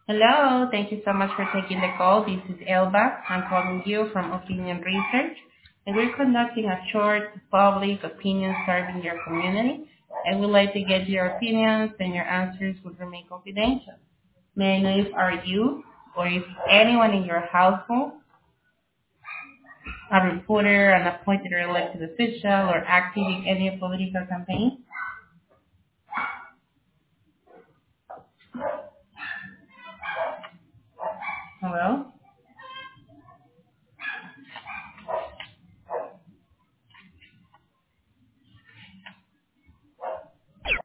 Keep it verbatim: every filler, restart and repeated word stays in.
Hello. Thank you so much for taking the call. This is Elba. I'm calling you from Opinion Research, and we're conducting a short public opinion survey in your community, and we'd like to get your opinions, and your answers will remain confidential. May I know if are you or if anyone in your household a reporter, an appointed or elected official, or active in any political campaign? Hello?